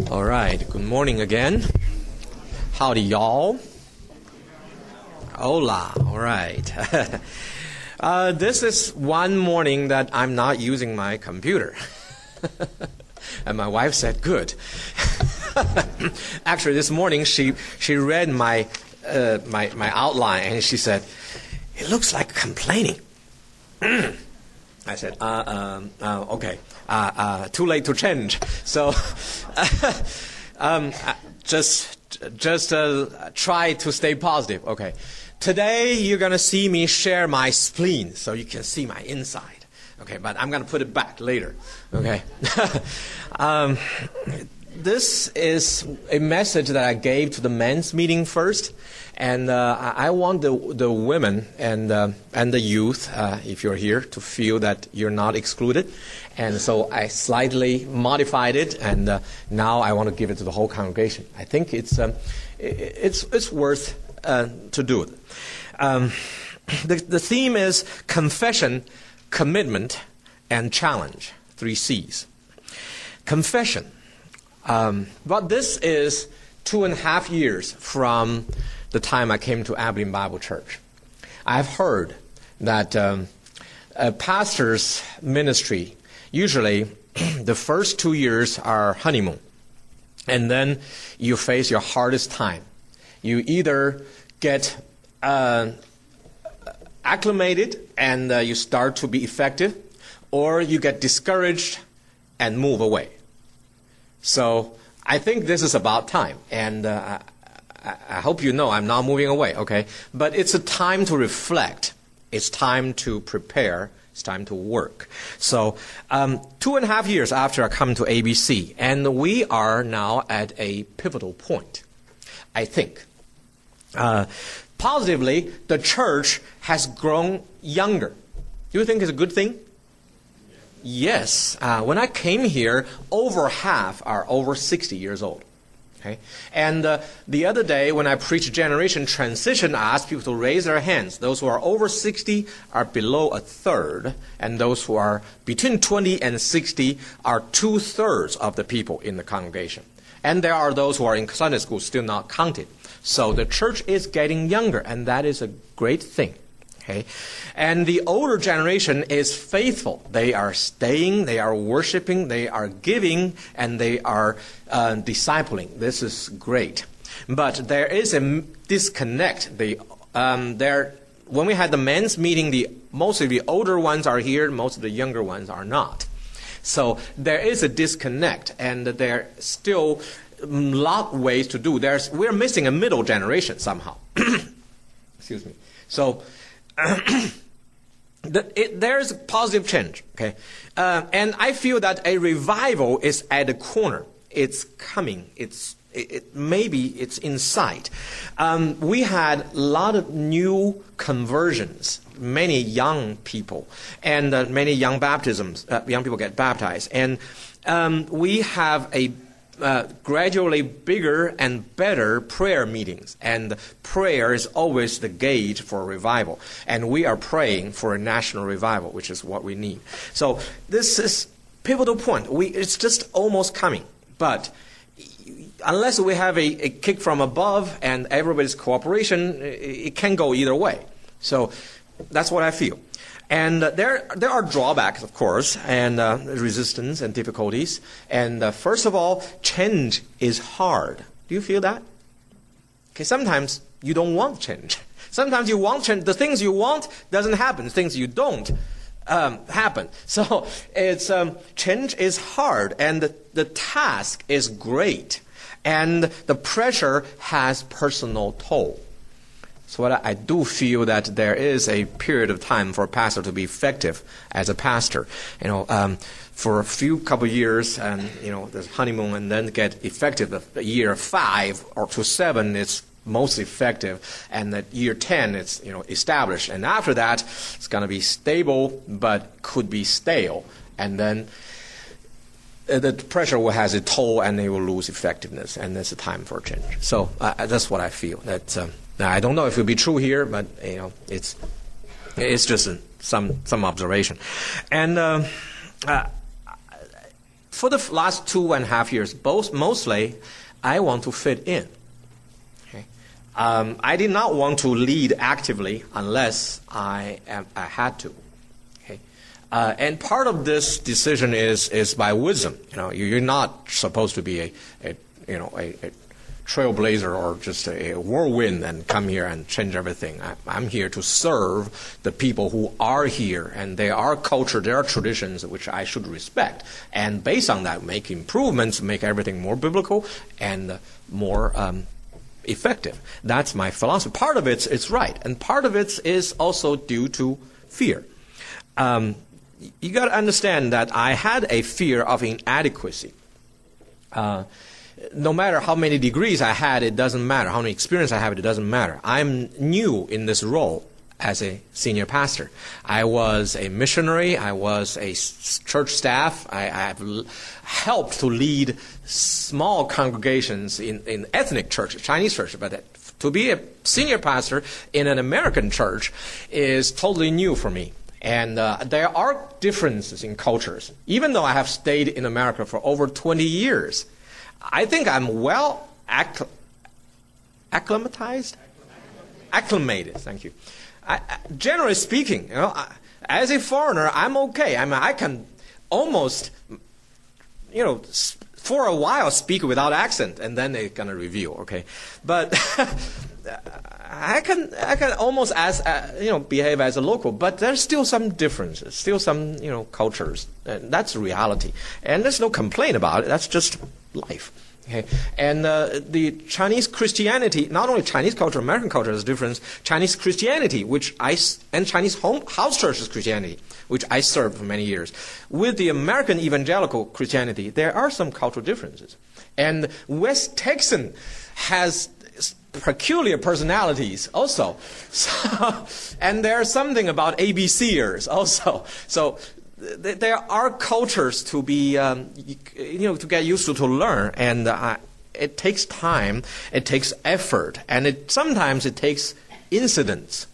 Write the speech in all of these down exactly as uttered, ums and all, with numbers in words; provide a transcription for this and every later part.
All right, good morning again. Howdy, y'all. Hola, all right. uh, this is one morning that I'm not using my computer. And my wife said, good. Actually, this morning she she read my, uh, my, my outline and she said, it looks like complaining. I said, uh, um, uh, okay, uh, uh, too late to change. So, um, just, just uh, try to stay positive. Okay, today you're gonna see me share my spleen, so you can see my inside. Okay, but I'm gonna put it back later. Okay, um, this is a message that I gave to the men's meeting first. And uh, I want the the women and uh, and the youth, uh, if you're here, to feel that you're not excluded. And so I slightly modified it, and uh, now I want to give it to the whole congregation. I think it's um, it's it's worth uh, to do it. Um, the the theme is confession, commitment, and challenge. Three C's. Confession. Um, but this is two and a half years from the time I came to Abilene Bible Church. I've heard that um, a pastor's ministry, usually the first two years are honeymoon. And then you face your hardest time. You either get uh, acclimated and uh, you start to be effective, or you get discouraged and move away. So I think this is about time. And uh, I hope you know I'm not moving away, okay? But it's a time to reflect. It's time to prepare. It's time to work. So um, two and a half years after I come to A B C, and we are now at a pivotal point, I think. Uh, positively, the church has grown younger. Do you think it's a good thing? Yes. Uh, when I came here, over half are over sixty years old. Okay. And uh, the other day when I preached generation transition, I asked people to raise their hands. Those who are over sixty are below a third, and those who are between twenty and sixty are two-thirds of the people in the congregation. And there are those who are in Sunday school still not counted. So the church is getting younger, and that is a great thing. Okay. And the older generation is faithful. They are staying, they are worshiping, they are giving, and they are uh, discipling. This is great. But there is a disconnect. The, um, there, when we had the men's meeting, the, most of the older ones are here, most of the younger ones are not. So there is a disconnect, and there are still a lot of ways to do. There's, we're missing a middle generation somehow. Excuse me. So the, it, there's a positive change, okay? Uh, and I feel that a revival is at the corner. It's coming. It's it, it, maybe it's in sight. Um, we had a lot of new conversions, many young people, and uh, many young baptisms. Uh, young people get baptized, and um, we have a Uh, gradually bigger and better prayer meetings. And prayer is always the gauge for revival. And we are praying for a national revival, which is what we need. So this is pivotal point. We, it's just almost coming. But unless we have a, a kick from above and everybody's cooperation, it can go either way. So that's what I feel. And uh, there there are drawbacks, of course, and uh, resistance and difficulties. And uh, first of all, change is hard. Do you feel that? Okay, sometimes you don't want change. Sometimes you want change. The things you want doesn't happen. The things you don't um, happen. So it's um, change is hard, and the, the task is great, and the pressure has personal toll. So I do feel that there is a period of time for a pastor to be effective as a pastor. You know, um, for a few couple of years, and you know, there's honeymoon, and then get effective. The year five or to seven, it's most effective, and at year ten, it's you know established. And after that, it's going to be stable, but could be stale, and then the pressure will has a toll, and they will lose effectiveness, and it's a time for a change. So uh, that's what I feel. That. Um, Now, I don't know if it will be true here, but you know, it's it's just a, some some observation. And uh, uh, for the last two and a half years, both mostly, I want to fit in. Okay? Um, I did not want to lead actively unless I, am, I had to. Okay? Uh, and part of this decision is is by wisdom. You know, you're not supposed to be a, a you know a, a trailblazer or just a whirlwind and come here and change everything. I, I'm here to serve the people who are here, and there are culture, there are traditions which I should respect, and based on that, make improvements, make everything more biblical and more um, effective. That's my philosophy. Part of it's it's right, and part of it is also due to fear. Um, you got to understand that I had a fear of inadequacy. Uh, No matter how many degrees I had, it doesn't matter. How many experience I have, it doesn't matter. I'm new in this role as a senior pastor. I was a missionary. I was a church staff. I, I've helped to lead small congregations in, in ethnic churches, Chinese churches. But to be a senior pastor in an American church is totally new for me. And uh, there are differences in cultures. Even though I have stayed in America for over twenty years, I think I'm well accl- acclimatized, acclimated. Thank you. I, I, generally speaking, you know, I, as a foreigner, I'm okay. I mean, I can almost, you know, for a while speak without accent, and then they're gonna review. Okay, but I can I can almost as uh, you know behave as a local. But there's still some differences, still some you know cultures. And that's reality, and there's no complaint about it. That's just life. Okay. And uh, the Chinese Christianity, not only Chinese culture, American culture has a difference. Chinese Christianity, which I and Chinese home house churches Christianity, which I served for many years, with the American evangelical Christianity, there are some cultural differences. And West Texan has peculiar personalities also. So, and there's something about A B Cers also. So there are cultures to be, um, you know, to get used to, to learn, and uh, it takes time, it takes effort, and it sometimes it takes incidents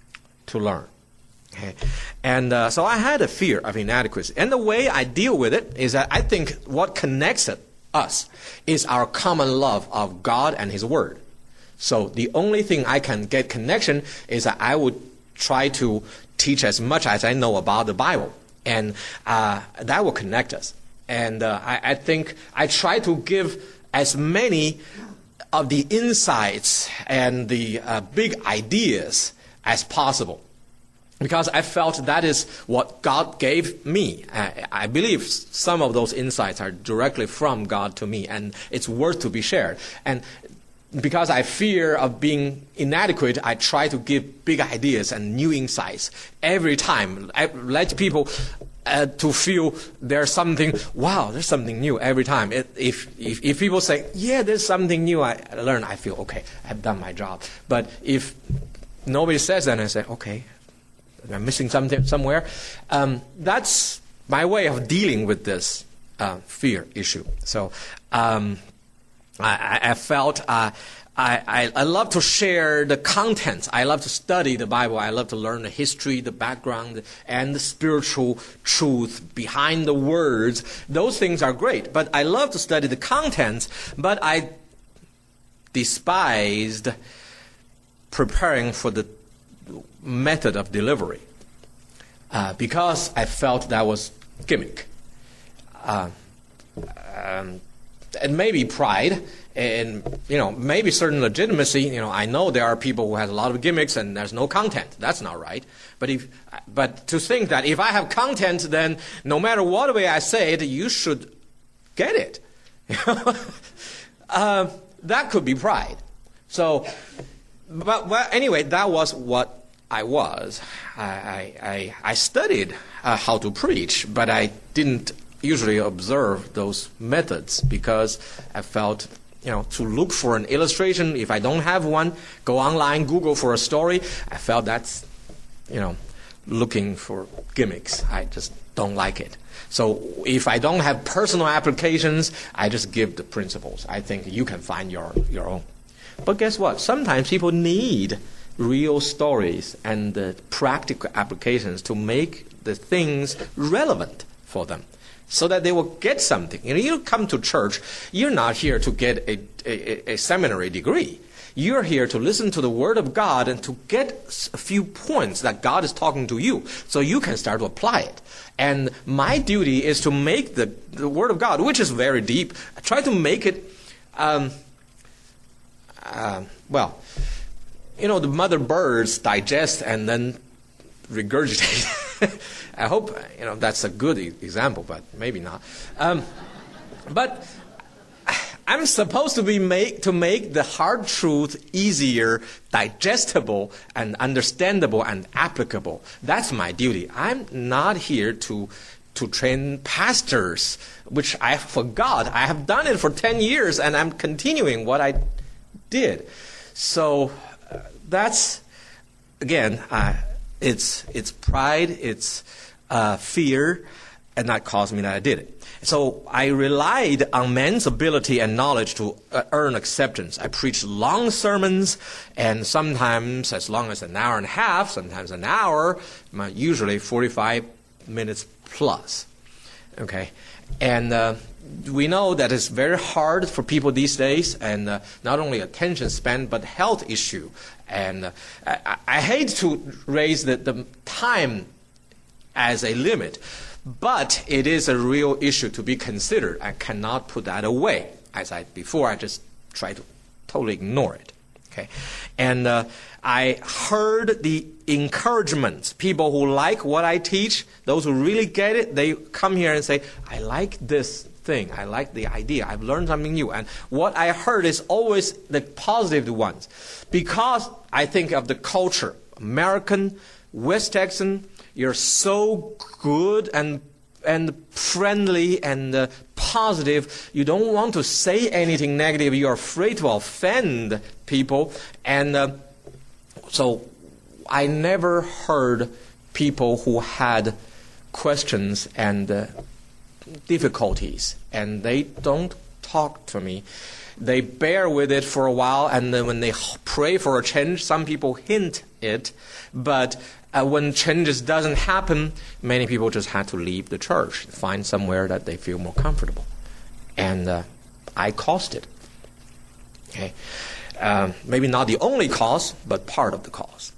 to learn. Okay? And uh, so I had a fear of inadequacy, and the way I deal with it is that I think what connects it, us is our common love of God and His Word. So the only thing I can get connection is that I would try to teach as much as I know about the Bible. And uh, that will connect us. And uh, I, I think I try to give as many of the insights and the uh, big ideas as possible, because I felt that is what God gave me. I, I believe some of those insights are directly from God to me, and it's worth to be shared. And because I fear of being inadequate, I try to give big ideas and new insights every time. I let people uh, to feel there's something, wow, there's something new every time. It, if, if if people say, yeah, there's something new I learned, I feel, okay, I've done my job. But if nobody says that, I say, okay, I'm missing something somewhere. Um, that's my way of dealing with this uh, fear issue. So, um, I, I felt uh, I, I, I love to share the contents. I love to study the Bible. I love to learn the history, the background, and the spiritual truth behind the words. Those things are great. But I love to study the contents, but I despised preparing for the method of delivery uh, because I felt that was gimmick. Uh, um, And maybe pride, and you know, maybe certain legitimacy. You know, I know there are people who have a lot of gimmicks and there's no content. That's not right. But if, but to think that if I have content, then no matter what way I say it, you should get it. uh, that could be pride. So, but well, anyway, that was what I was. I I I studied uh, how to preach, but I didn't usually observe those methods because I felt, you know, to look for an illustration, if I don't have one, go online, Google for a story. I felt that's, you know, looking for gimmicks. I just don't like it. So if I don't have personal applications, I just give the principles. I think you can find your, your own. But guess what? Sometimes people need real stories and uh, practical applications to make the things relevant for them, so that they will get something. You know, you come to church, you're not here to get a, a, a seminary degree. You're here to listen to the Word of God and to get a few points that God is talking to you, so you can start to apply it. And my duty is to make the, the Word of God, which is very deep, try to make it, um, uh, well, you know, the mother birds digest and then regurgitate. I hope, you know, that's a good e- example, but maybe not. Um, but I'm supposed to be make to make the hard truth easier, digestible, and understandable and applicable. That's my duty. I'm not here to to train pastors, which I forgot. I have done it for ten years, and I'm continuing what I did. So uh, that's, again, uh, it's it's pride, it's uh, fear, and that caused me that I did it. So I relied on man's ability and knowledge to uh, earn acceptance. I preached long sermons, and sometimes as long as an hour and a half, sometimes an hour, usually forty-five minutes plus. Okay, and uh, we know that it's very hard for people these days, and uh, not only attention span, but health issue. And uh, I, I hate to raise the, the time as a limit, but it is a real issue to be considered. I cannot put that away. As I before, I just try to totally ignore it. Okay, and uh, I heard the encouragements. People who like what I teach, those who really get it, they come here and say, "I like this thing. I like the idea. I've learned something new." And what I heard is always the positive ones, because I think of the culture, American, West Texan. You're so good and and friendly and uh, positive. You don't want to say anything negative. You're afraid to offend people. And uh, so I never heard people who had questions and uh, difficulties, and they don't talk to me. They bear with it for a while, and then when they pray for a change, some people hint it, but Uh, when changes doesn't happen, many people just had to leave the church, find somewhere that they feel more comfortable. And uh, I caused it. Okay, uh, maybe not the only cause, but part of the cause.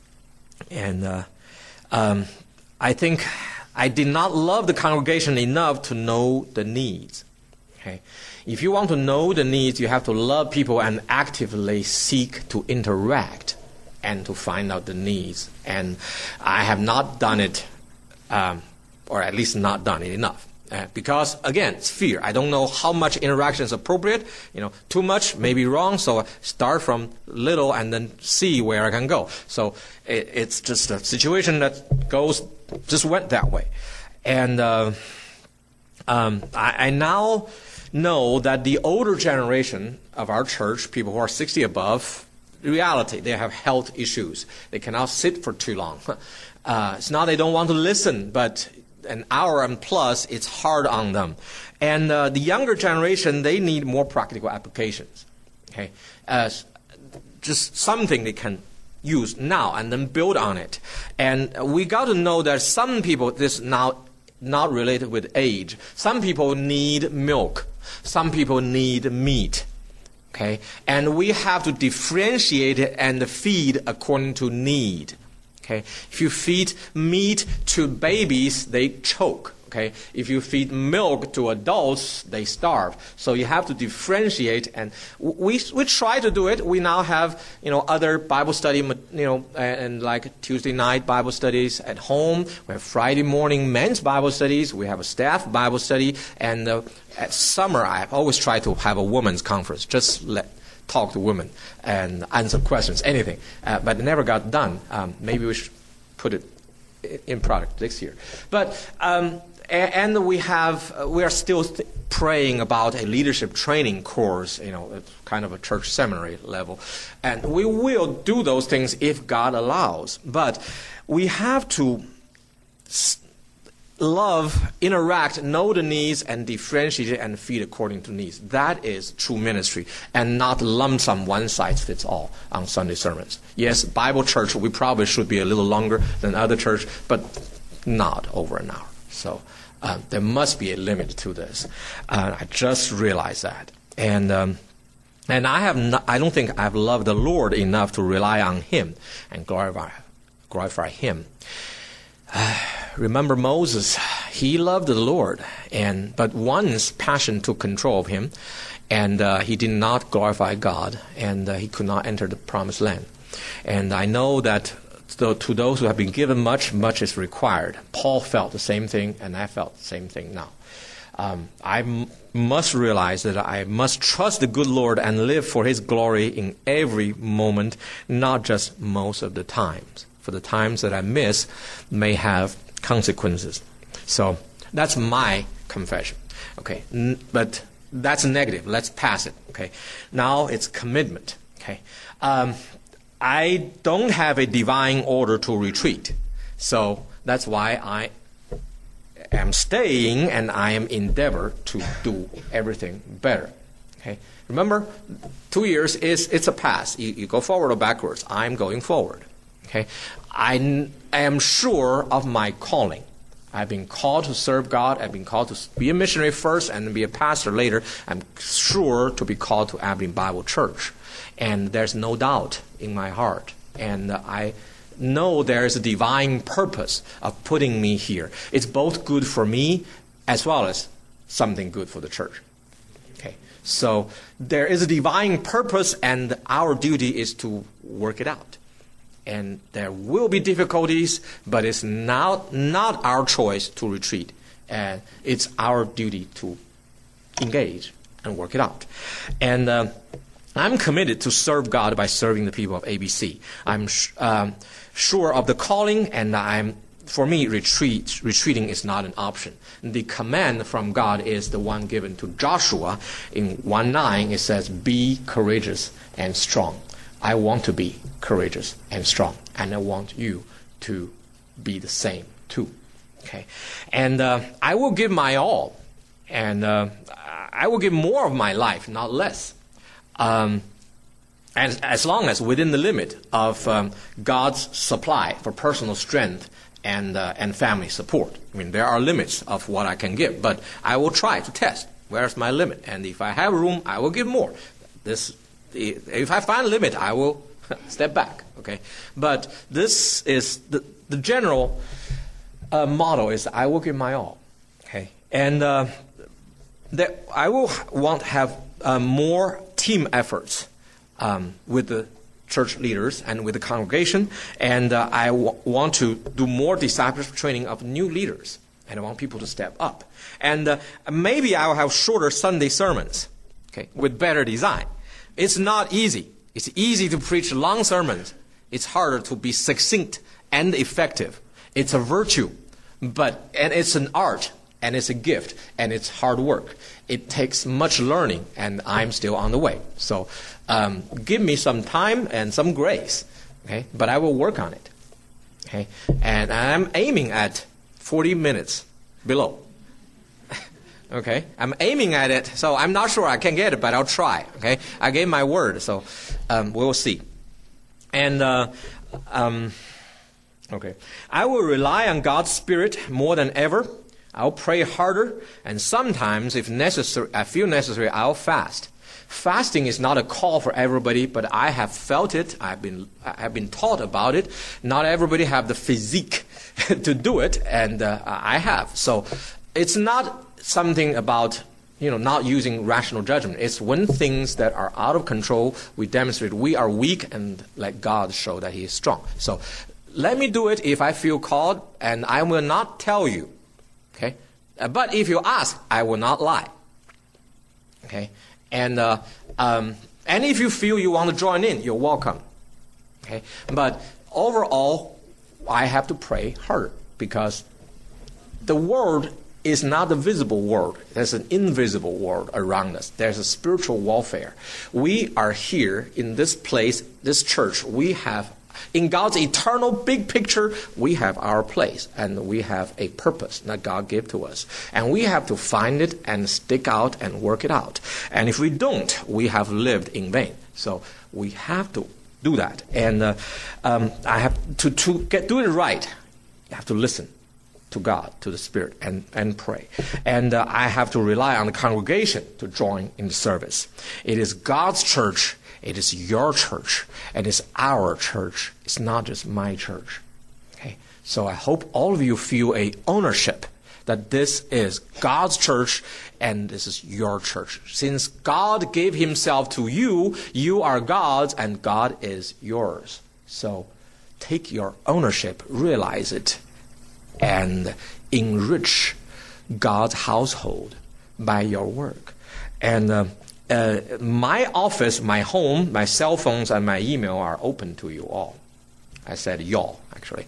And uh, um, I think I did not love the congregation enough to know the needs. Okay, if you want to know the needs, you have to love people and actively seek to interact and to find out the needs. And I have not done it, um, or at least not done it enough. Uh, because, again, it's fear. I don't know how much interaction is appropriate. You know, too much may be wrong, so I start from little and then see where I can go. So it, it's just a situation that goes, just went that way. And uh, um, I, I now know that the older generation of our church, people who are sixty above, reality, they have health issues. They cannot sit for too long. Uh, it's not they don't want to listen, but an hour and plus, it's hard on them. And uh, the younger generation, they need more practical applications. Okay, uh, just something they can use now and then build on it. And we got to know that some people, this now not related with age. Some people need milk. Some people need meat. Okay, and we have to differentiate it and feed according to need. Okay, if you feed meat to babies, they choke. Okay, if you feed milk to adults, they starve. So you have to differentiate, and we we try to do it. We now have you know other Bible study, you know, and like Tuesday night Bible studies at home. We have Friday morning men's Bible studies. We have a staff Bible study, and uh, at summer I always try to have a women's conference. Just let talk to women and answer questions, anything. Uh, but it never got done. Um, maybe we should put it in product next year. But um, and we have we are still th- praying about a leadership training course, you know, kind of a church seminary level, and we will do those things if God allows. But we have to s- love, interact, know the needs, and differentiate it and feed according to needs. That is true ministry, and not lump sum one size fits all on Sunday sermons. Yes, Bible church, we probably should be a little longer than other church, but not over an hour. So Uh, there must be a limit to this. Uh, I just realized that. And um, and I have not, I don't think I've loved the Lord enough to rely on Him and glorify, glorify Him. Uh, remember Moses, he loved the Lord, and but once passion took control of him, and uh, he did not glorify God, and uh, he could not enter the promised land. And I know that to, to those who have been given much, much is required. Paul felt the same thing, and I felt the same thing now. Um, I m- must realize that I must trust the good Lord and live for His glory in every moment, not just most of the times. For the times that I miss may have consequences. So that's my confession. Okay, N- but that's negative. Let's pass it. Okay, now it's commitment. Okay, um, I don't have a divine order to retreat, so that's why I am staying and I am endeavor to do everything better. Okay, remember, two years is it's a pass. You, you go forward or backwards. I'm going forward. Okay, I, I am sure of my calling. I've been called to serve God. I've been called to be a missionary first and be a pastor later. I'm sure to be called to Abilene Bible Church. And there's no doubt in my heart. And uh, I know there is a divine purpose of putting me here. It's both good for me as well as something good for the church. Okay, so there is a divine purpose, and our duty is to work it out. And there will be difficulties, but it's not, not our choice to retreat. And it's our duty to engage and work it out. And uh, I'm committed to serve God by serving the people of A B C. I'm sh- um, sure of the calling, and I'm, for me, retreat, retreating is not an option. The command from God is the one given to Joshua. In one nine, it says, "Be courageous and strong." I want to be courageous and strong, and I want you to be the same too. Okay, and uh, I will give my all, and uh, I will give more of my life, not less, um, as as long as within the limit of um, God's supply for personal strength and uh, and family support. I mean, there are limits of what I can give, but I will try to test where's my limit, and if I have room, I will give more. This. If I find a limit, I will step back. Okay, but this is the the general uh, motto is I will give my all. Okay, and uh, that I will want to have uh, more team efforts um, with the church leaders and with the congregation, and uh, I w- want to do more discipleship training of new leaders, and I want people to step up. And uh, maybe I will have shorter Sunday sermons, okay, with better design. It's not easy. It's easy to preach long sermons. It's harder to be succinct and effective. It's a virtue, but and it's an art, and it's a gift, and it's hard work. It takes much learning, and I'm still on the way. So um, give me some time and some grace, okay? But I will work on it, okay? And I'm aiming at forty minutes below. Okay, I'm aiming at it, so I'm not sure I can get it, but I'll try. Okay, I gave my word, so um, we'll see. And uh, um, okay, I will rely on God's Spirit more than ever. I'll pray harder, and sometimes, if necessary, I feel necessary, I'll fast. Fasting is not a call for everybody, but I have felt it. I've been I have been taught about it. Not everybody have the physique to do it, and uh, I have. So it's not something about, you know, not using rational judgment. It's when things that are out of control, we demonstrate we are weak and let God show that He is strong. So let me do it if I feel called, and I will not tell you. Okay? Uh, but if you ask, I will not lie. Okay? And uh, um, and if you feel you want to join in, you're welcome. Okay? But overall, I have to pray harder because the world is not the visible world. There's an invisible world around us. There's a spiritual warfare. We are here in this place, this church. We have, in God's eternal big picture, we have our place, and we have a purpose that God gave to us. And we have to find it and stick out and work it out. And if we don't, we have lived in vain. So we have to do that. And uh, um, I have to, to get do it right, you have to listen to God, to the Spirit, and, and pray. And uh, I have to rely on the congregation to join in the service. It is God's church. It is your church. And it's our church. It's not just my church. Okay? So I hope all of you feel a ownership that this is God's church and this is your church. Since God gave himself to you, you are God's and God is yours. So take your ownership, realize it, and enrich God's household by your work. And uh, uh, my office, my home, my cell phones, and my email are open to you all. I said y'all, actually.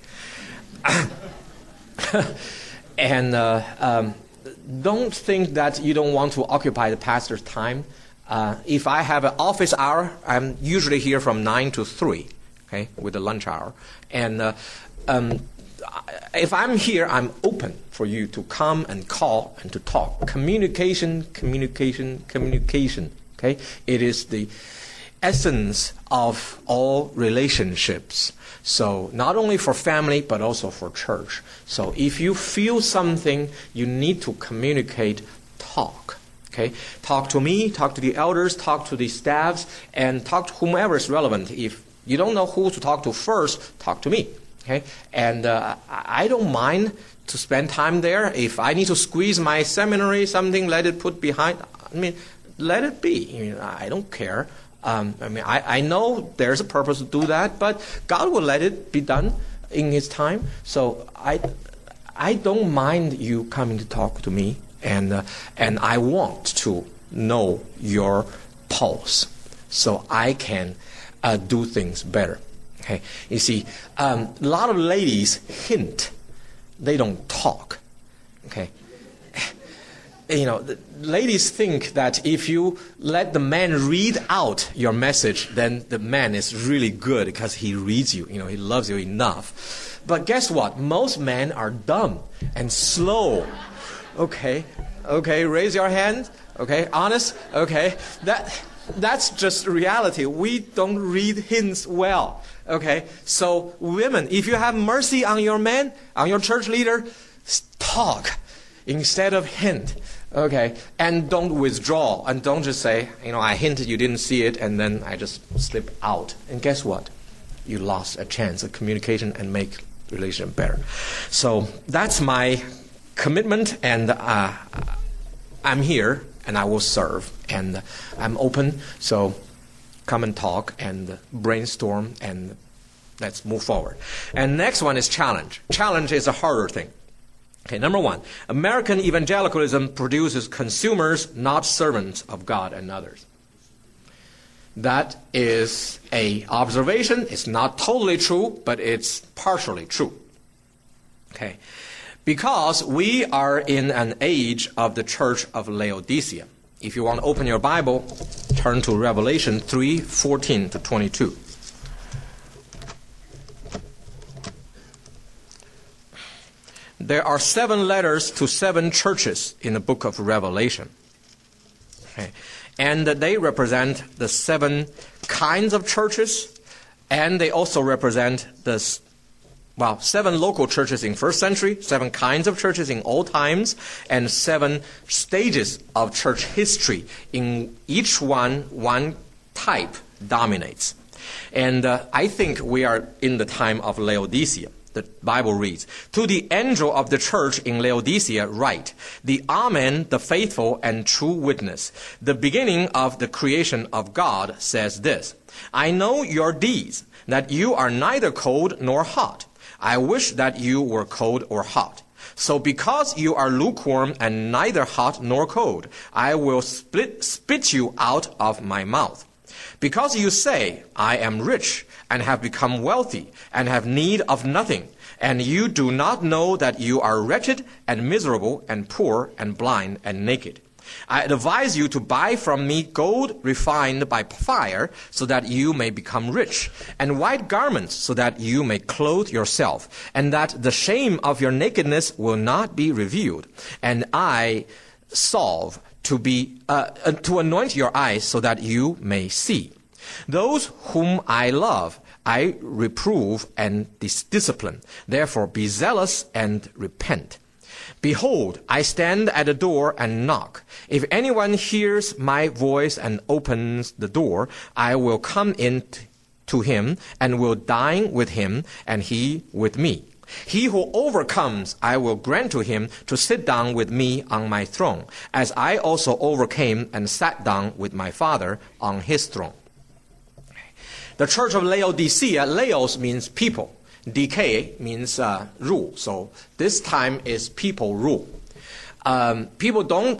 And uh, um, don't think that you don't want to occupy the pastor's time. Uh, if I have an office hour, I'm usually here from nine to three, okay, with the lunch hour. And uh, um, if I'm here, I'm open for you to come and call and to talk. Communication, communication, communication. Okay, it is the essence of all relationships. So not only for family, but also for church. So if you feel something, you need to communicate, talk. Okay, talk to me, talk to the elders, talk to the staffs, and talk to whomever is relevant. If you don't know who to talk to first, talk to me. Okay, and uh, I don't mind to spend time there. If I need to squeeze my seminary, something, let it put behind. I mean, let it be. I mean, I don't care. Um, I mean, I, I know there's a purpose to do that, but God will let it be done in His time. So I, I don't mind you coming to talk to me, and uh, and I want to know your pulse, so I can uh, do things better. Okay, you see, um, a lot of ladies hint, they don't talk. Okay, you know, the ladies think that if you let the man read out your message, then the man is really good because he reads you. You know, he loves you enough. But guess what? Most men are dumb and slow. Okay, okay, raise your hand. Okay, honest. Okay, that that's just reality. We don't read hints well. Okay, so women, if you have mercy on your man, on your church leader, talk instead of hint. Okay, and don't withdraw, and don't just say, you know, I hinted, you didn't see it, and then I just slip out. And guess what? You lost a chance of communication and make relation better. So that's my commitment, and uh, I'm here, and I will serve, and I'm open. So come and talk and brainstorm, and let's move forward. And next one is challenge. Challenge is a harder thing. Okay, number one, American evangelicalism produces consumers, not servants of God and others. That is a observation. It's not totally true, but it's partially true. Okay, because we are in an age of the church of Laodicea. If you want to open your Bible, turn to Revelation three, fourteen to twenty-two. There are seven letters to seven churches in the book of Revelation. Okay. And they represent the seven kinds of churches, and they also represent the, well, seven local churches in first century, seven kinds of churches in old times, and seven stages of church history. In each one, one type dominates. And uh, I think we are in the time of Laodicea. The Bible reads, "To the angel of the church in Laodicea write, the Amen, the faithful and true witness, the beginning of the creation of God, says this, I know your deeds, that you are neither cold nor hot. I wish that you were cold or hot. So because you are lukewarm and neither hot nor cold, I will split, spit you out of my mouth. Because you say, I am rich and have become wealthy and have need of nothing, and you do not know that you are wretched and miserable and poor and blind and naked. I advise you to buy from me gold refined by fire, so that you may become rich, and white garments, so that you may clothe yourself, and that the shame of your nakedness will not be revealed. And I salve to be uh, to anoint your eyes, so that you may see. Those whom I love, I reprove and dis- discipline. Therefore be zealous and repent. Behold, I stand at the door and knock. If anyone hears my voice and opens the door, I will come in t- to him and will dine with him and he with me. He who overcomes, I will grant to him to sit down with me on my throne, as I also overcame and sat down with my Father on his throne. The church of Laodicea, Laos means people. Decay means uh, rule. So this time is people rule. Um, people don't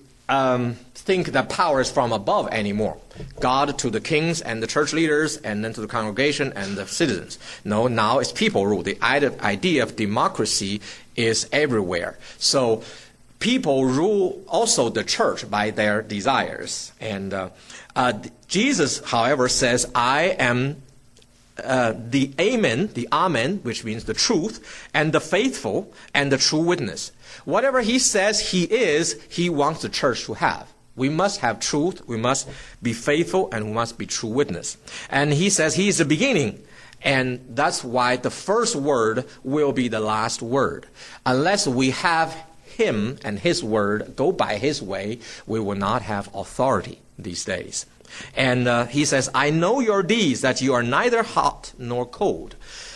um, think that power is from above anymore. God to the kings and the church leaders and then to the congregation and the citizens. No, now it's people rule. The idea of democracy is everywhere. So people rule also the church by their desires. And uh, uh, Jesus, however, says, I am Uh, the Amen, the Amen, which means the truth, and the faithful, and the true witness. Whatever he says he is, he wants the church to have. We must have truth, we must be faithful, and we must be true witness. And he says he is the beginning, and that's why the first word will be the last word. Unless we have him and his word, go by his way, we will not have authority these days. And uh, he says, I know your deeds, that you are neither hot nor cold.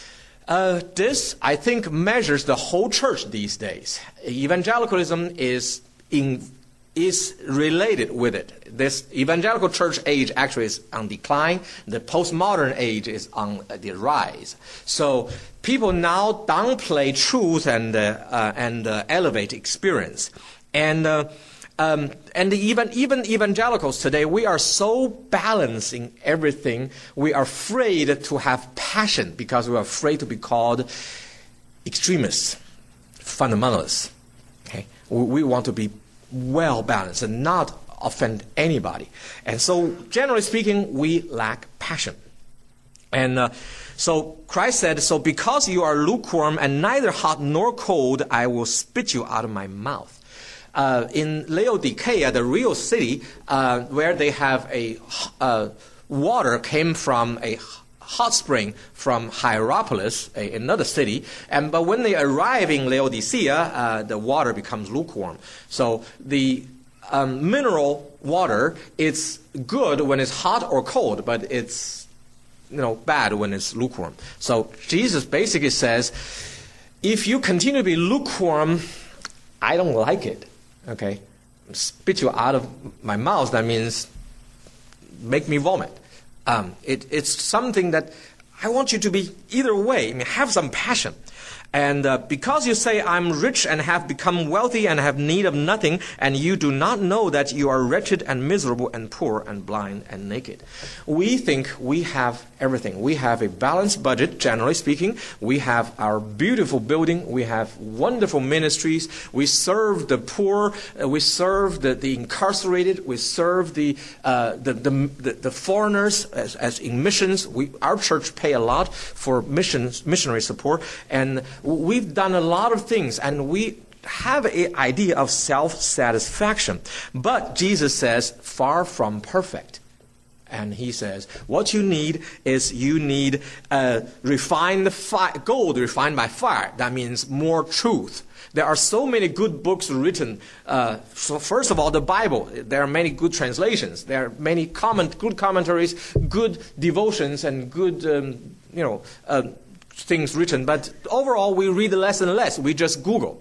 Uh, this, I think, measures the whole church these days. Evangelicalism is in, is related with it. This evangelical church age actually is on decline. The postmodern age is on the rise. So people now downplay truth and, uh, uh, and uh, elevate experience. And uh, Um, and even even evangelicals today, we are so balancing everything. We are afraid to have passion because we are afraid to be called extremists, fundamentalists. Okay, we, we want to be well balanced and not offend anybody. And so, generally speaking, we lack passion. And uh, so Christ said, so because you are lukewarm and neither hot nor cold, I will spit you out of my mouth. Uh, in Laodicea, the real city, uh, where they have a uh, water came from a hot spring from Hierapolis, a, another city, and but when they arrive in Laodicea, uh, the water becomes lukewarm. So the um, mineral water is good when it's hot or cold, but it's you know bad when it's lukewarm. So Jesus basically says, if you continue to be lukewarm, I don't like it. Okay, spit you out of my mouth, that means make me vomit. Um, it, it's something that I want you to be either way. I mean, have some passion. And uh, because you say, I'm rich and have become wealthy and have need of nothing, and you do not know that you are wretched and miserable and poor and blind and naked. We think we have everything. We have a balanced budget, generally speaking. We have our beautiful building. We have wonderful ministries. We serve the poor. Uh, we serve the, the incarcerated. We serve the uh, the, the, the the foreigners as, as in missions. We, our church pay a lot for missions, missionary support. And we've done a lot of things, and we have an idea of self-satisfaction. But Jesus says, far from perfect. And he says, what you need is you need uh, refined fi- gold refined by fire. That means more truth. There are so many good books written. Uh, so first of all, the Bible. There are many good translations. There are many comment, good commentaries, good devotions, and good, um, you know, uh, things written. But overall, we read less and less. We just Google.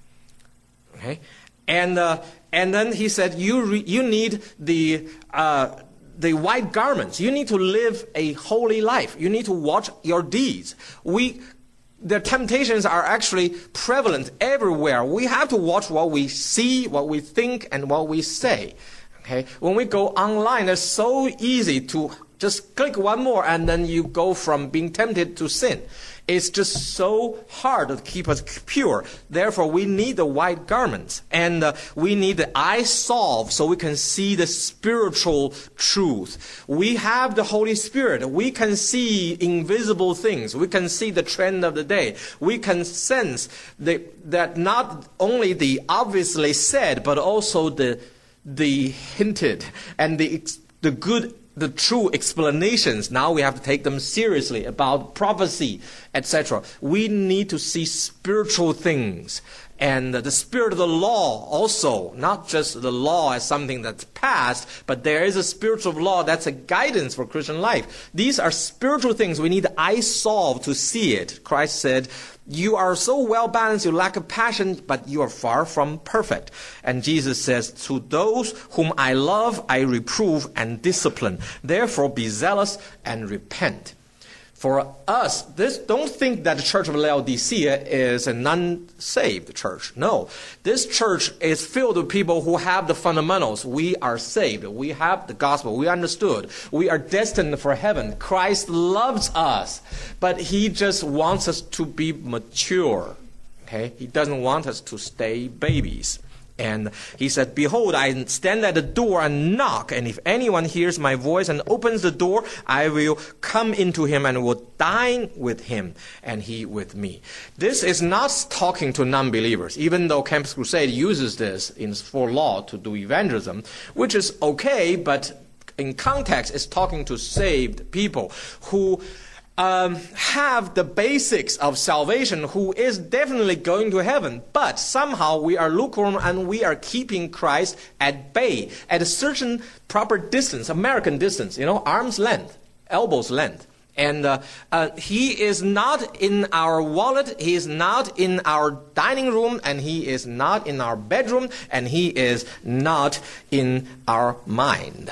Okay, and uh, and then he said, you re- you need the uh, the white garments. You need to live a holy life. You need to watch your deeds. We. The temptations are actually prevalent everywhere. We have to watch what we see, what we think, and what we say. Okay? When we go online, it's so easy to just click one more and then you go from being tempted to sin. It's just so hard to keep us pure. Therefore, we need the white garments. And uh, we need the eye salve so we can see the spiritual truth. We have the Holy Spirit. We can see invisible things. We can see the trend of the day. We can sense the, that not only the obviously said, but also the, the hinted and the, the good the true explanations. Now we have to take them seriously about prophecy, et cetera. We need to see spiritual things. And the spirit of the law also, not just the law as something that's past, but there is a spiritual law that's a guidance for Christian life. These are spiritual things. We need eye solve to see it. Christ said, you are so well balanced, you lack a passion, but you are far from perfect. And Jesus says, to those whom I love, I reprove and discipline. Therefore be zealous and repent. For us, this, don't think that the church of Laodicea is a non-saved church. No. This church is filled with people who have the fundamentals. We are saved. We have the gospel. We understood. We are destined for heaven. Christ loves us. But he just wants us to be mature. Okay? He doesn't want us to stay babies. And he said, behold, I stand at the door and knock, and if anyone hears my voice and opens the door, I will come into him and will dine with him, and he with me. This is not talking to non-believers, even though Campus Crusade uses this in for law to do evangelism, which is okay, but in context, it's talking to saved people who Um, have the basics of salvation, who is definitely going to heaven, but somehow we are lukewarm and we are keeping Christ at bay, at a certain proper distance, American distance, you know, arm's length, elbow's length. And uh, uh, he is not in our wallet, he is not in our dining room, and he is not in our bedroom, and he is not in our mind.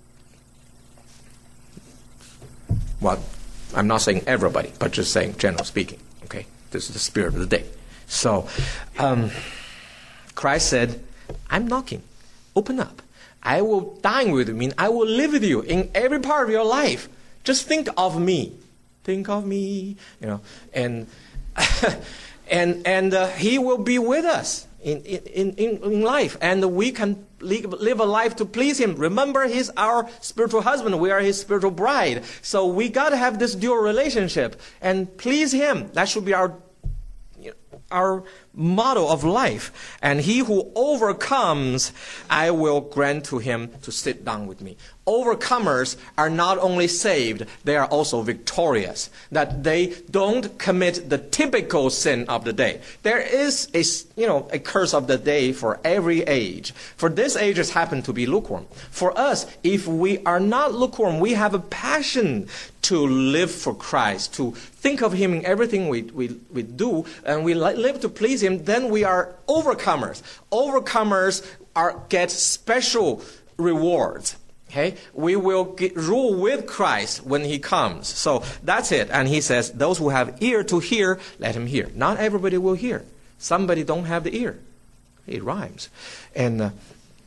What? I'm not saying everybody, but just saying general speaking. Okay, this is the spirit of the day. So, um, Christ said, I'm knocking. Open up. I will dine with you. I mean, I will live with you in every part of your life. Just think of me. Think of me. You know, and and and uh, he will be with us in in in, in life, and we can live a life to please him. Remember, he's our spiritual husband. We are his spiritual bride. So we got to have this dual relationship and please him. That should be our, you know, our motto of life. And he who overcomes, I will grant to him to sit down with me. Overcomers are not only saved, they are also victorious. That they don't commit the typical sin of the day. There is a, you know, a curse of the day for every age. For this age has happened to be lukewarm. For us, if we are not lukewarm, we have a passion to live for Christ, to think of him in everything we, we, we do, and we live to please him, then we are overcomers. Overcomers are get special rewards. Okay, we will get, rule with Christ when he comes. So that's it. And he says, those who have ear to hear, let him hear. Not everybody will hear. Somebody don't have the ear. It rhymes. And uh,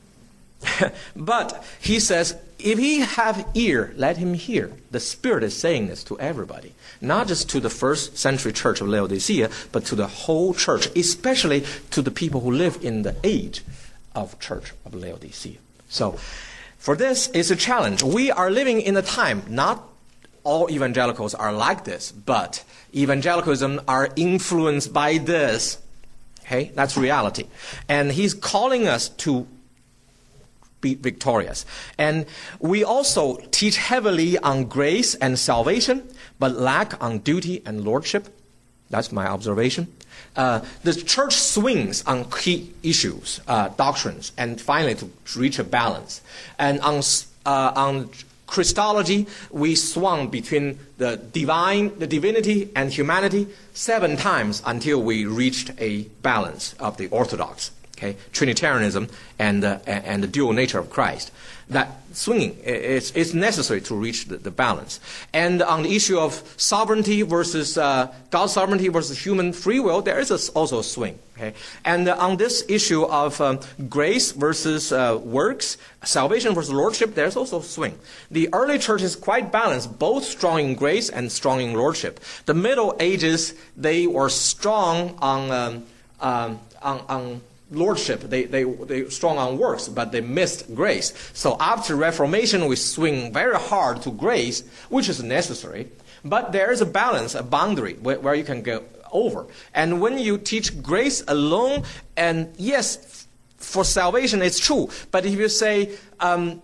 but he says, if he have ear, let him hear. The Spirit is saying this to everybody. Not just to the first century church of Laodicea, but to the whole church, especially to the people who live in the age of church of Laodicea. So, for this is a challenge. We are living in a time, not all evangelicals are like this, but evangelicalism are influenced by this. Okay, that's reality. And he's calling us to be victorious. And we also teach heavily on grace and salvation, but lack on duty and lordship. That's my observation. Uh, the church swings on key issues, uh, doctrines, and finally to reach a balance. And on uh, on Christology, we swung between the divine, the divinity, and humanity seven times until we reached a balance of the orthodox. Okay, Trinitarianism and uh, and the dual nature of Christ. That swinging is is necessary to reach the, the balance. And on the issue of sovereignty versus uh, God's sovereignty versus human free will, there is a, also a swing. Okay, and uh, on this issue of um, grace versus uh, works, salvation versus lordship, there's also a swing. The early church is quite balanced, both strong in grace and strong in lordship. The Middle Ages, they were strong on um, um, on, on lordship, they, they, they strong on works, but they missed grace. So after Reformation, we swing very hard to grace, which is necessary. But there is a balance, a boundary where, where you can go over. And when you teach grace alone, and yes, for salvation it's true, but if you say um,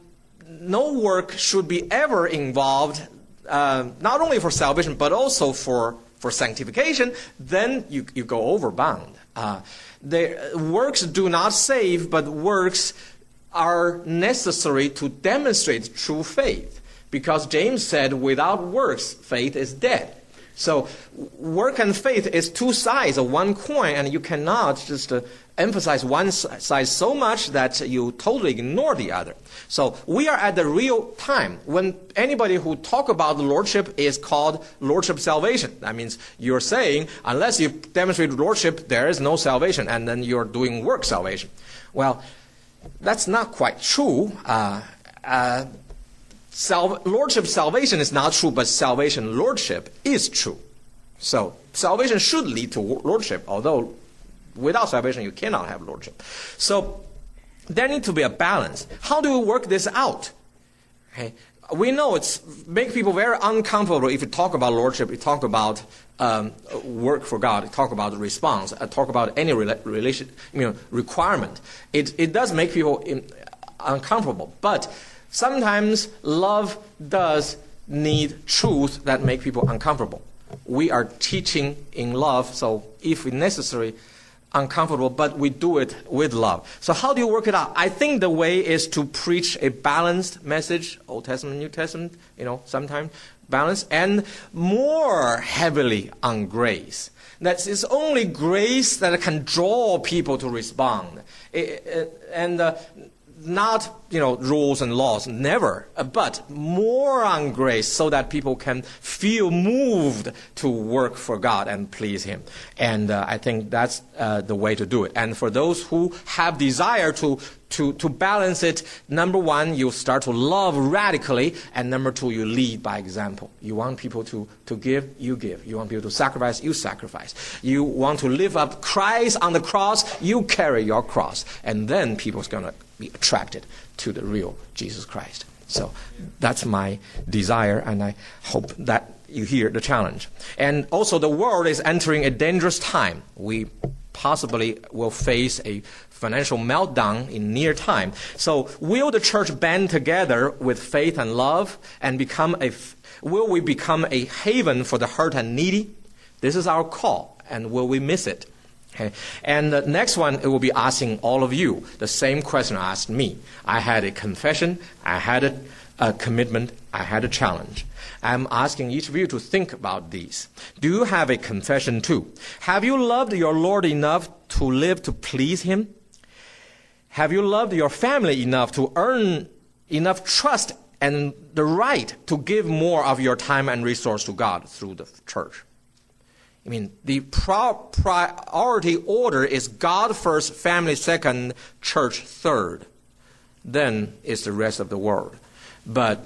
no work should be ever involved, uh, not only for salvation, but also for, for sanctification, then you, you go overbound. Uh, the works do not save, but works are necessary to demonstrate true faith. Because James said, without works, faith is dead. So work and faith is two sides of one coin, and you cannot just uh, emphasize one side so much that you totally ignore the other. So we are at the real time when anybody who talk about the lordship is called lordship salvation. That means you're saying, unless you demonstrate lordship, there is no salvation, and then you're doing work salvation. Well, that's not quite true. Uh, uh, Sal- lordship salvation is not true, but salvation lordship is true. So salvation should lead to lordship, although without salvation you cannot have lordship. So there needs to be a balance. How do we work this out? Okay. We know it's make people very uncomfortable if you talk about lordship, you talk about um, work for God, you talk about the response, uh, talk about any rela- relation, you know, requirement. It it does make people in, uncomfortable, but sometimes love does need truth that make people uncomfortable. We are teaching in love, so if necessary, uncomfortable, but we do it with love. So how do you work it out? I think the way is to preach a balanced message, Old Testament, New Testament, you know, sometimes balanced, and more heavily on grace. That it's only grace that can draw people to respond. It, it, and uh, not, you know, rules and laws, never, uh, but more on grace so that people can feel moved to work for God and please Him. And uh, I think that's uh, the way to do it. And for those who have desire to To, to balance it, number one, you start to love radically, and number two, you lead by example. You want people to, to give, you give. You want people to sacrifice, you sacrifice. You want to live up Christ on the cross, you carry your cross. And then people's going to be attracted to the real Jesus Christ. So that's my desire, and I hope that you hear the challenge. And also, the world is entering a dangerous time. We possibly will face a financial meltdown in near time. So will the church band together with faith and love and become a, will we become a haven for the hurt and needy? This is our call, and will we miss it? Okay. And the next one, it will be asking all of you the same question I asked me. I had a confession, I had a, a commitment, I had a challenge. I'm asking each of you to think about these. Do you have a confession too? Have you loved your Lord enough to live to please Him? Have you loved your family enough to earn enough trust and the right to give more of your time and resource to God through the church? I mean, the priority order is God first, family second, church third. Then is the rest of the world. But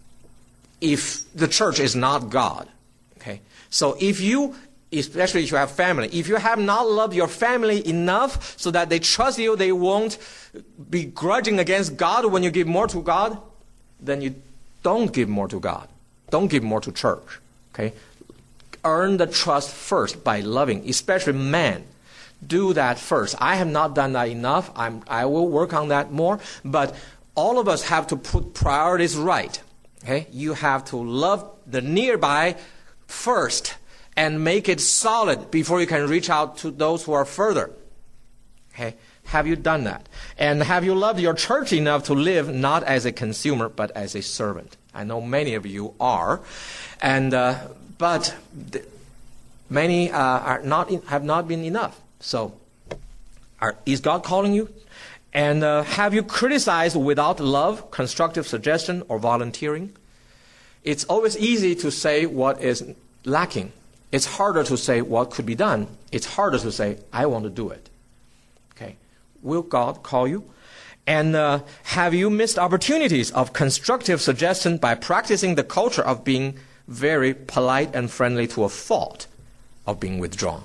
if the church is not God, okay, so if you, especially if you have family, if you have not loved your family enough so that they trust you, they won't be grudging against God when you give more to God, then you don't give more to God. Don't give more to church, okay? Earn the trust first by loving, especially men. Do that first. I have not done that enough. I'm, I will work on that more, but all of us have to put priorities right. Okay, you have to love the nearby first and make it solid before you can reach out to those who are further. Okay, have you done that? And have you loved your church enough to live not as a consumer but as a servant? I know many of you are, and uh, but th- many uh, are not in, have not been enough. So, are, is God calling you? And uh, have you criticized without love, constructive suggestion, or volunteering? It's always easy to say what is lacking. It's harder to say what could be done. It's harder to say, I want to do it. Okay. Will God call you? And uh, have you missed opportunities of constructive suggestion by practicing the culture of being very polite and friendly to a fault of being withdrawn?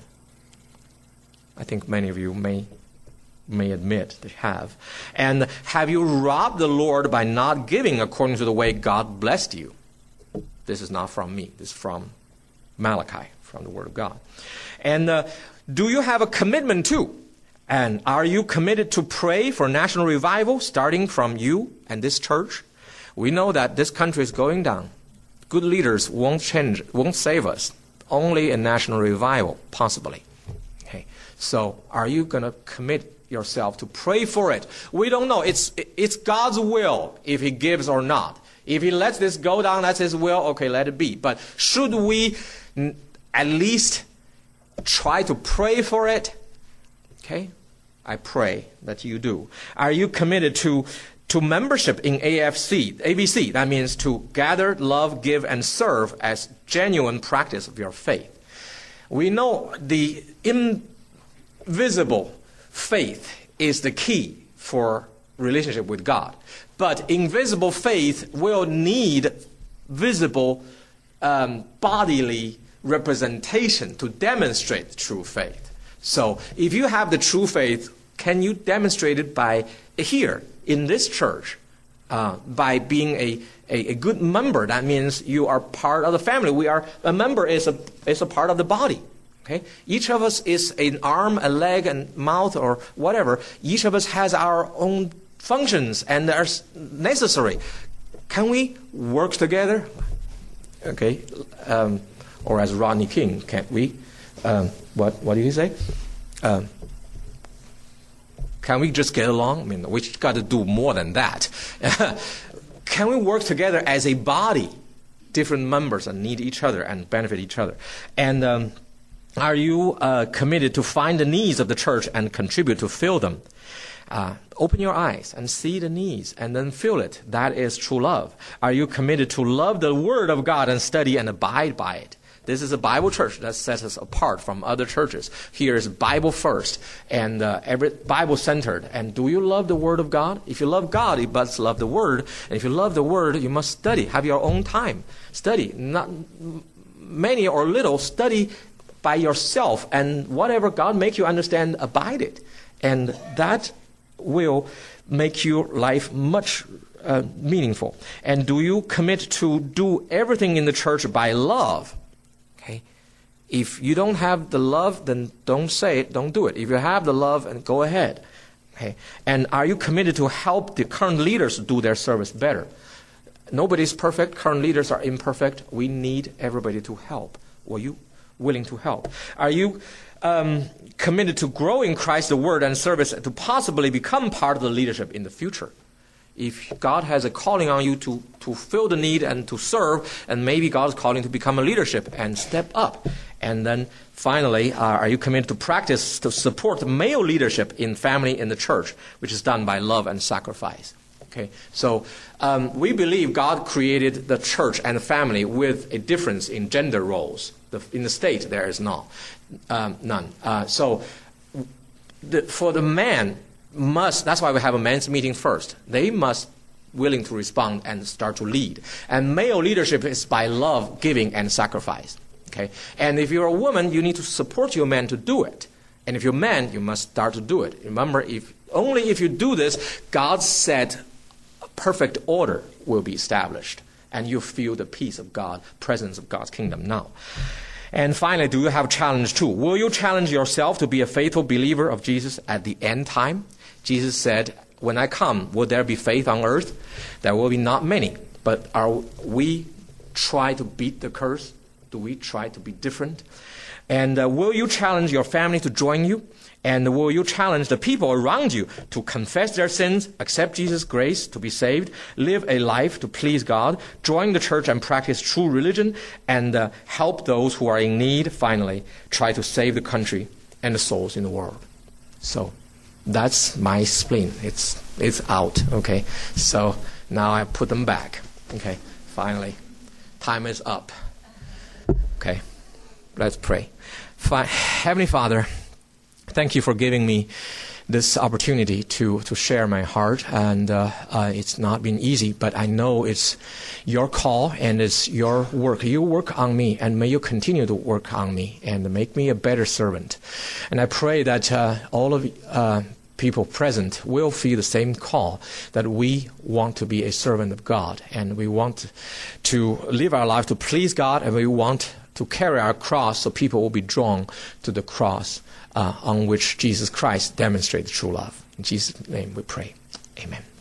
I think many of you may may admit they have. And have you robbed the Lord by not giving according to the way God blessed you? This is not from me. This is from Malachi, from the Word of God. And uh, do you have a commitment too? And are you committed to pray for national revival starting from you and this church? We know that this country is going down. Good leaders won't change, won't save us. Only a national revival, possibly. Okay. So, are you going to commit yourself to pray for it? We don't know. It's it's God's will if He gives or not. If He lets this go down, that's His will. Okay, let it be. But should we at least try to pray for it? Okay, I pray that you do. Are you committed to to membership in A F C, A B C? That means to gather, love, give, and serve as genuine practice of your faith. We know the invisible faith is the key for relationship with God. But invisible faith will need visible um, bodily representation to demonstrate true faith. So if you have the true faith, can you demonstrate it by here in this church, uh, by being a, a, a good member? That means you are part of the family. We are a member is a is a part of the body. Okay, each of us is an arm, a leg, and mouth, or whatever. Each of us has our own functions and are necessary. Can we work together? Okay, um, or as Rodney King, can't we? Um, what what did he say? Um, can we just get along? I mean, we got to do more than that. Can we work together as a body, different members, and need each other and benefit each other? And um, are you uh, committed to find the needs of the church and contribute to fill them? Uh, open your eyes and see the needs and then fill it. That is true love. Are you committed to love the Word of God and study and abide by it? This is a Bible church that sets us apart from other churches. Here is Bible first and uh, every Bible centered. And do you love the Word of God? If you love God, you must love the Word. And if you love the Word, you must study. Have your own time. Study. Not many or little. Study by yourself. And whatever God make you understand, abide it. And that will make your life much uh, meaningful. And do you commit to do everything in the church by love? Okay. If you don't have the love, then don't say it, don't do it. If you have the love, and go ahead. Okay. And are you committed to help the current leaders do their service better? Nobody's perfect. Current leaders are imperfect. We need everybody to help. Were you willing to help? Are you um, committed to grow in Christ, the Word, and service to possibly become part of the leadership in the future? If God has a calling on you to, to fill the need and to serve, and maybe God's calling to become a leadership and step up. And then finally, uh, are you committed to practice to support male leadership in family in the church, which is done by love and sacrifice? Okay, so um, we believe God created the church and the family with a difference in gender roles. The, in the state, there is not, um, none. Uh, so the, for the man, must, that's why we have a men's meeting first. They must willing to respond and start to lead. And male leadership is by love, giving, and sacrifice. Okay? And if you're a woman, you need to support your man to do it. And if you're a man, you must start to do it. Remember, if only if you do this, God said a perfect order will be established. And you feel the peace of God, presence of God's kingdom now. And finally, do you have a challenge too? Will you challenge yourself to be a faithful believer of Jesus at the end time? Jesus said, when I come, will there be faith on earth? There will be not many. But are we try to beat the curse? Do we try to be different? And uh, will you challenge your family to join you? And will you challenge the people around you to confess their sins, accept Jesus' grace to be saved, live a life to please God, join the church and practice true religion, and uh, help those who are in need, finally, try to save the country and the souls in the world? So that's my spleen. It's it's out, okay? So now I put them back, okay? Finally, time is up. Okay, let's pray. Fi- Heavenly Father, thank you for giving me this opportunity to, to share my heart. And uh, uh, it's not been easy, but I know it's your call and it's your work. You work on me, and may you continue to work on me and make me a better servant. And I pray that uh, all of uh, people present will feel the same call, that we want to be a servant of God, and we want to live our life to please God, and we want to carry our cross so people will be drawn to the cross uh, on which Jesus Christ demonstrated true love. In Jesus' name we pray. Amen.